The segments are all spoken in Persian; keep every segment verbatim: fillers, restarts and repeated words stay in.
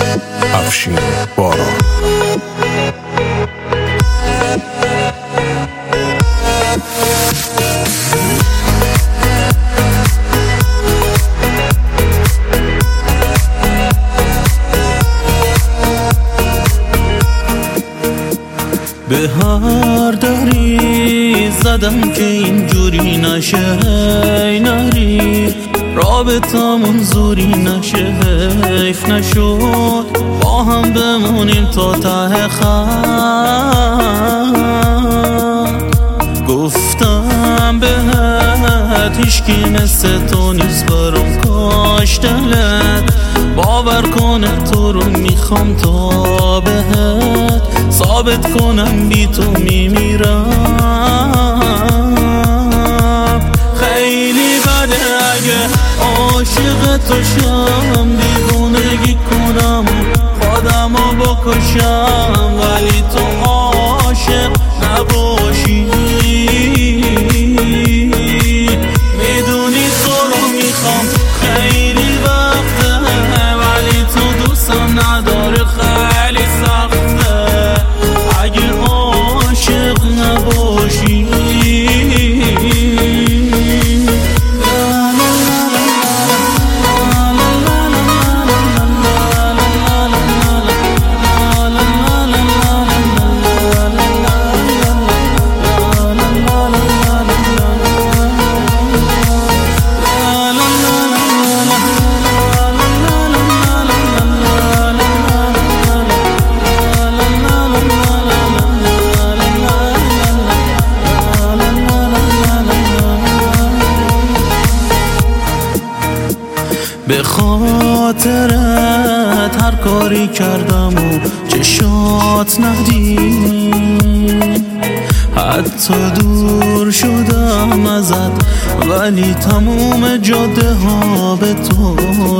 افشین باران. به هر دری زدم که اینجوری نشه، ای نری رابطمون زوری نشه، حیف نشد با هم بمونیم تا ته خط. گفتم بهت هیچکی مثل تو نیست، برام کاش دلت باور کنه تو رو میخوام تا بهت ثابت کنم بی تو میمیرم. خیلی بده اگه عاشق تو شم، دیوونگی کنم خودمو بکشم، ولی تو عاشق نباشی. میدونی تو رو میخوام خیلی وقته، ولی تو دوستم نداره خیلی سخته اگه عاشق نباشی. به خاطرت هر کاری کردم و چشات ندید، حتی دور شدم ازت ولی تموم جاده ها به تو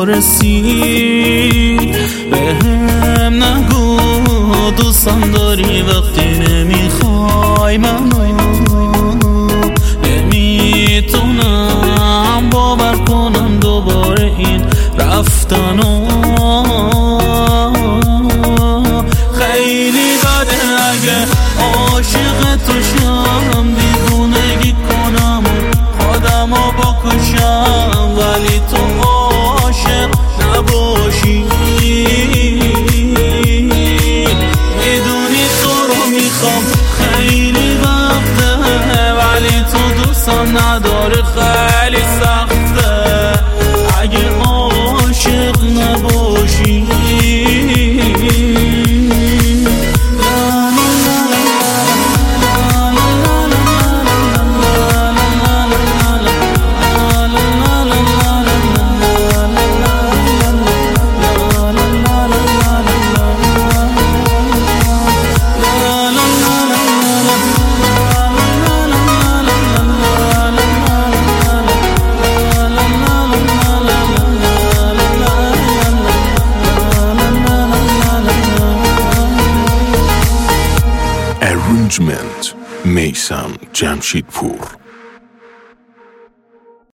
رسید. به هم نگو دوستم داری وقتی نمیخوای منو، نمیتونم باور کنم دوباره این رفتنو. خیلی بده اگه عاشق تو شم، دیوونگی کنم خودمو بکشم، ولی تو عاشق نباشی. میدونی تو رو میخوام خیلی وقته، ولی تو دوستم نداره خیلی سخته اگه عاشق نباشی. Arrangement میثم جمشیدپور.